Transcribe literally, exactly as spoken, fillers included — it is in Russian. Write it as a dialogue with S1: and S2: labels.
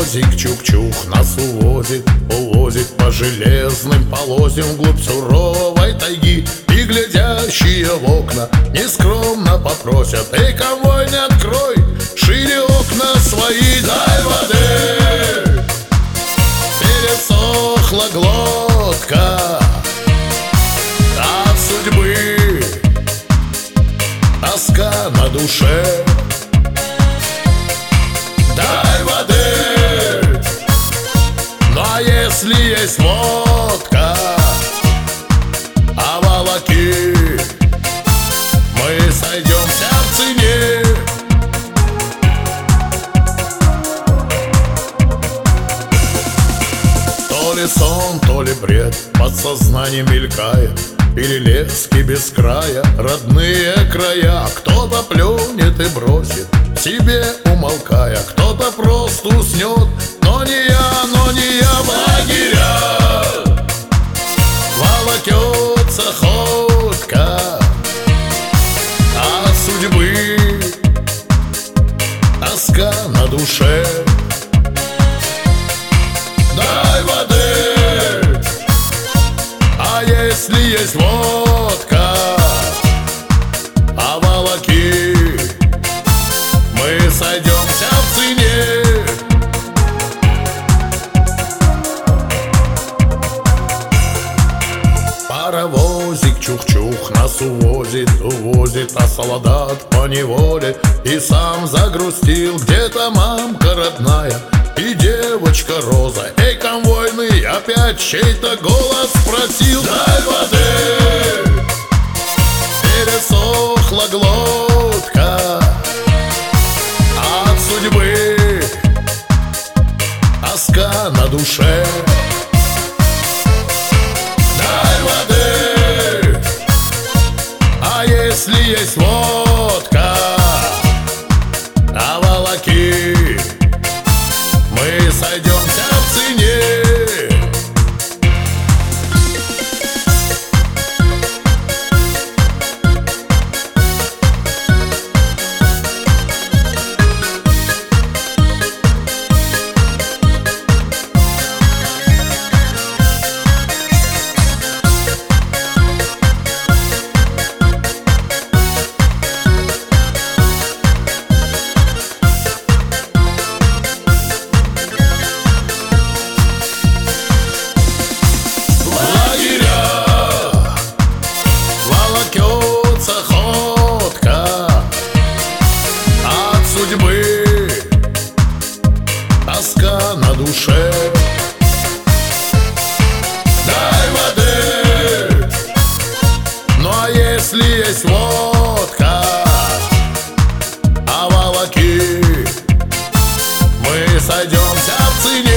S1: Паровозик чух-чух нас увозит, увозит по железным полозьям вглубь суровой тайги. И глядящие в окна нескромно попросят: эй, конвой, не открой шире окна свои, дай воды. Пересохла глотка от судьбы, тоска на душе. Дай воды. Ну а если есть водка, а волоки, мы сойдемся в цене. То ли сон, то ли бред, подсознание мелькает, перелески без края, родные края. Кто-то плюнет и бросит, себе умолкая, кто-то просто уснет. Но не я, но не я. В лагеря волокется ходка от судьбы, тоска на душе. Дай воды. А если есть водка, а волоки, мы сойдемся в цене. Паровозик чух-чух нас увозит, увозит, а солдат поневоле и сам загрустил. Где-то мамка родная и девочка Роза. Эй, конвойный, опять чей-то голос спросил: дай воды. Пересохла глотка от судьбы, тоска на душе. Дай воды. А если есть водка, а волоки, мы сойдемся в цене. Тоска на душе. Дай воды. Ну а если есть водка, а волоки, мы сойдемся в цене.